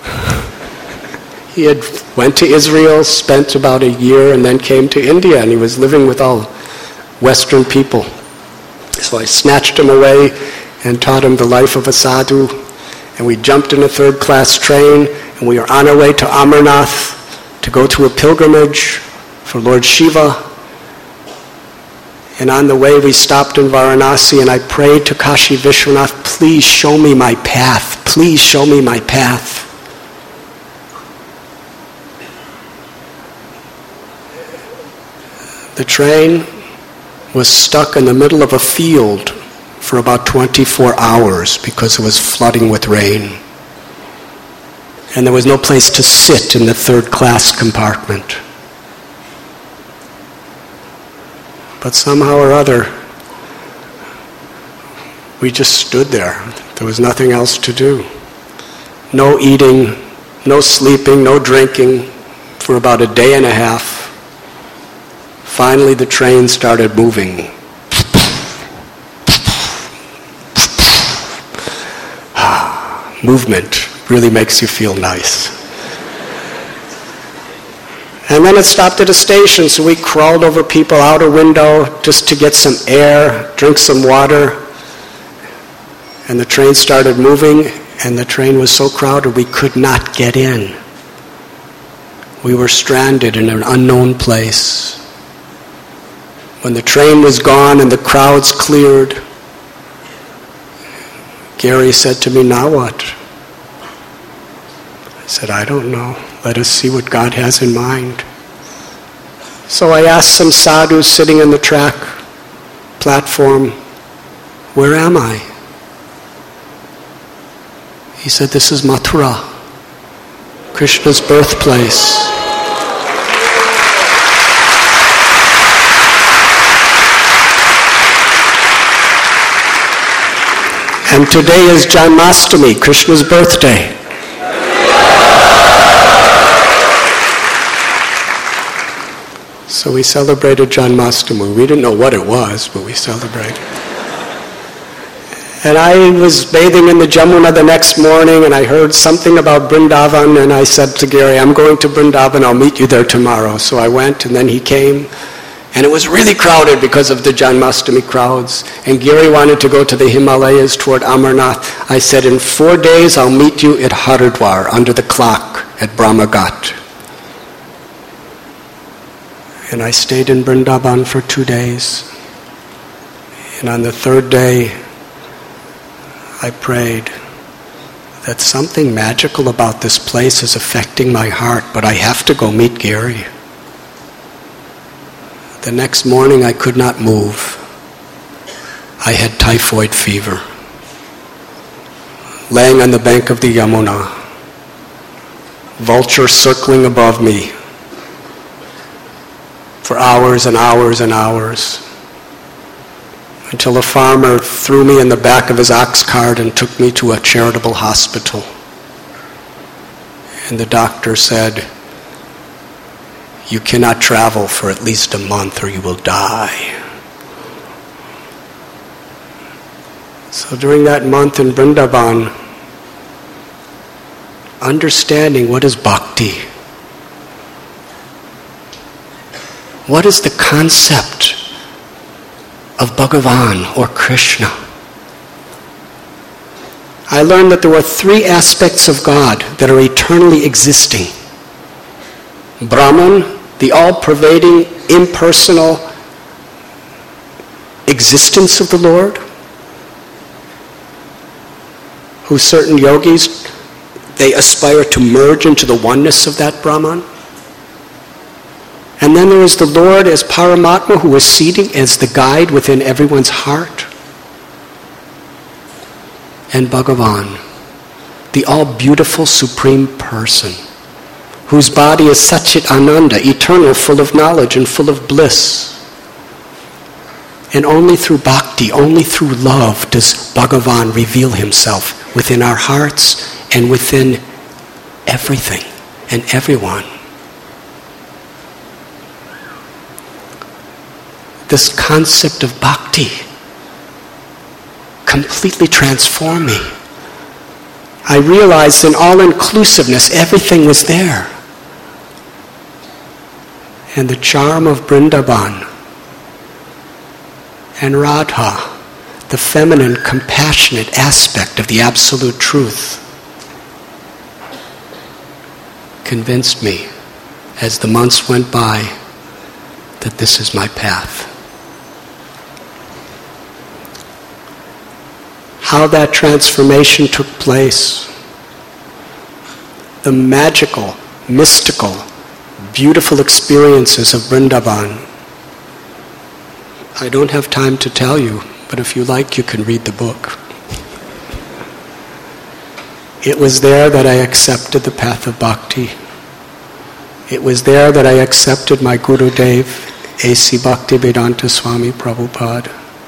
A: He had went to Israel, spent about a year, and then came to India, and he was living with all Western people. So I snatched him away and taught him the life of a sadhu, and we jumped in a third-class train, and we were on our way to Amarnath to go to a pilgrimage for Lord Shiva. And on the way we stopped in Varanasi, and I prayed to Kashi Vishwanath, "Please show me my path. Please show me my path." The train was stuck in the middle of a field for about twenty-four hours because it was flooding with rain. And there was no place to sit in the third-class compartment. But somehow or other, we just stood there. There was nothing else to do. No eating, no sleeping, no drinking for about a day and a half. Finally, the train started moving. Movement really makes you feel nice. And then it stopped at a station, so we crawled over people out a window just to get some air, drink some water. And the train started moving, and the train was so crowded we could not get in. We were stranded in an unknown place. When the train was gone and the crowds cleared, Gary said to me, "Now what?" I said, "I don't know. Let us see what God has in mind." So I asked some sadhus sitting in the track platform, "Where am I?" He said, "This is Mathura, Krishna's birthplace." And today is Janmashtami, Krishna's birthday. So we celebrated Janmashtami. We didn't know what it was, but we celebrated. And I was bathing in the Jamuna the next morning, and I heard something about Vrindavan, and I said to Gary, "I'm going to Vrindavan, I'll meet you there tomorrow." So I went, and then he came. And it was really crowded because of the Janmashtami crowds. And Gary wanted to go to the Himalayas toward Amarnath. I said, "In four days I'll meet you at Haridwar under the clock at Brahmaghat." And I stayed in Vrindavan for two days. And on the third day, I prayed that something magical about this place is affecting my heart, but I have to go meet Gary. The next morning I could not move. I had typhoid fever. Laying on the bank of the Yamuna, vultures circling above me for hours and hours and hours. until a farmer threw me in the back of his ox cart and took me to a charitable hospital. And the doctor said, "You cannot travel for at least a month or you will die." So during that month in Vrindavan, understanding what is bhakti, what is the concept of Bhagavan or Krishna, I learned that there were three aspects of God that are eternally existing. Brahman, the all-pervading, impersonal existence of the Lord, who certain yogis, they aspire to merge into the oneness of that Brahman. And then there is the Lord as Paramatma, who is seating as the guide within everyone's heart. And Bhagavan, the all-beautiful Supreme Person, whose body is Satchit Ananda, eternal, full of knowledge and full of bliss. And only through bhakti, only through love does Bhagavan reveal himself within our hearts and within everything and everyone. This concept of bhakti completely transformed me. I realized in all-inclusiveness, everything was there. And the charm of Vrindavan and Radha, the feminine, compassionate aspect of the absolute truth, convinced me as the months went by that this is my path. How that transformation took place, the magical, mystical, beautiful experiences of Vrindavan, I don't have time to tell you, but if you like, you can read the book. It was there that I accepted the path of bhakti. It was there that I accepted my Gurudev, A C Bhaktivedanta Swami Prabhupada.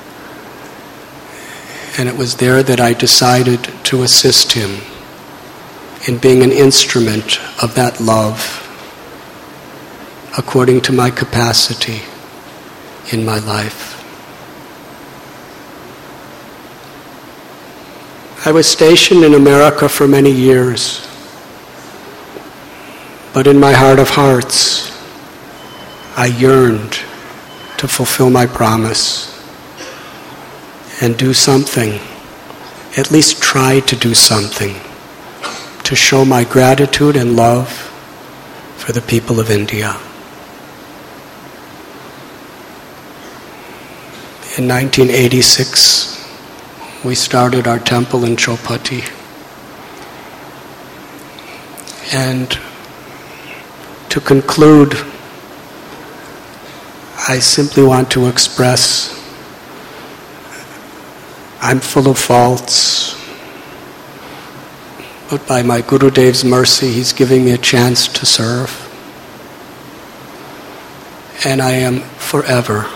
A: And it was there that I decided to assist him in being an instrument of that love according to my capacity in my life. I was stationed in America for many years, but in my heart of hearts, I yearned to fulfill my promise and do something, at least try to do something, to show my gratitude and love for the people of India. In nineteen eighty-six, we started our temple in Chowpatty. And to conclude, I simply want to express I'm full of faults, but by my Gurudev's mercy, he's giving me a chance to serve. And I am forever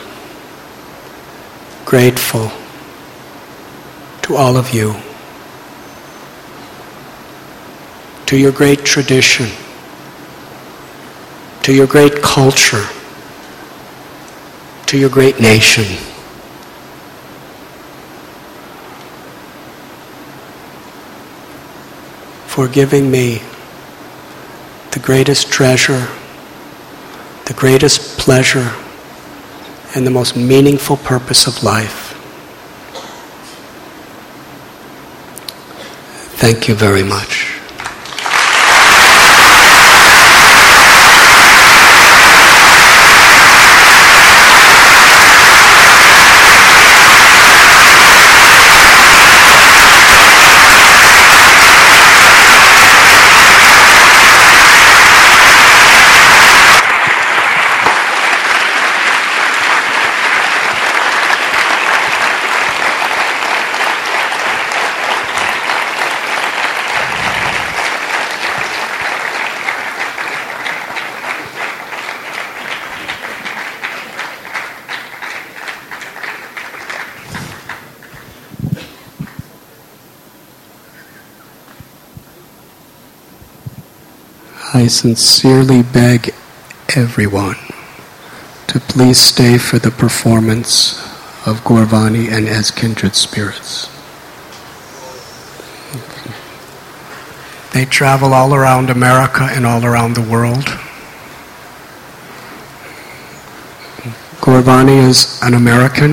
A: grateful to all of you, to your great tradition, to your great culture, to your great nation. For giving me the greatest treasure, the greatest pleasure, and the most meaningful purpose of life. Thank you very much. I sincerely beg everyone to please stay for the performance of Gauravani and As Kindred Spirits. They travel all around America and all around the world. Gauravani is an American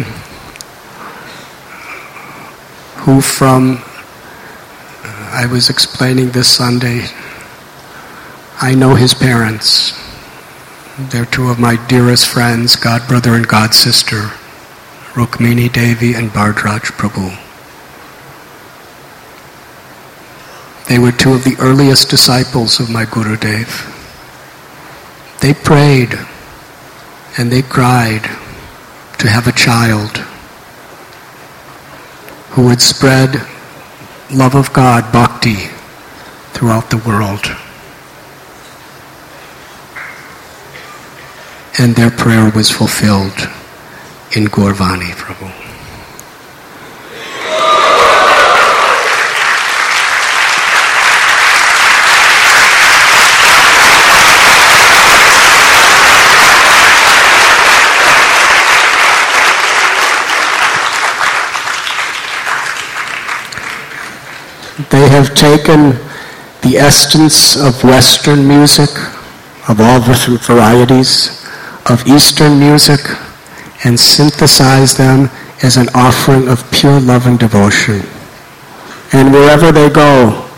A: who from, uh, I was explaining this Sunday, I know his parents. They're two of my dearest friends, God brother and God sister, Rukmini Devi and Bhardraj Prabhu. They were two of the earliest disciples of my Gurudev. They prayed and they cried to have a child who would spread love of God, bhakti, throughout the world. And their prayer was fulfilled in Gauravani Prabhu. They have taken the essence of Western music, of all varieties, of Eastern music, and synthesized them as an offering of pure love and devotion. And wherever they go,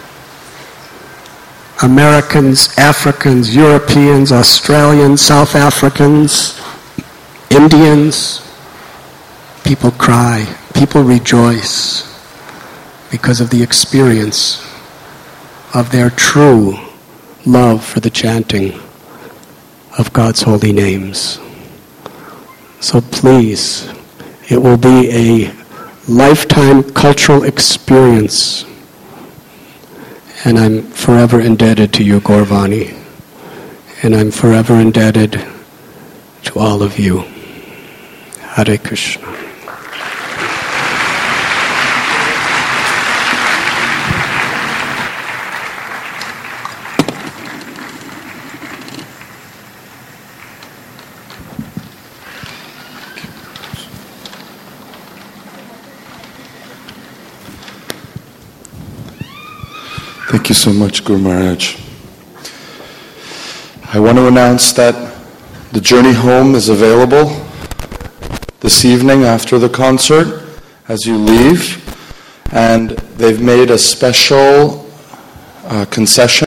A: Americans, Africans, Europeans, Australians, South Africans, Indians, people cry, people rejoice because of the experience of their true love for the chanting of God's holy names. So please, it will be a lifetime cultural experience, and I'm forever indebted to you, Gauravani, and I'm forever indebted to all of you. Hare Krishna.
B: Thank you so much, Guru Maharaj. I want to announce that the journey home is available this evening after the concert as you leave, and they've made a special uh, concession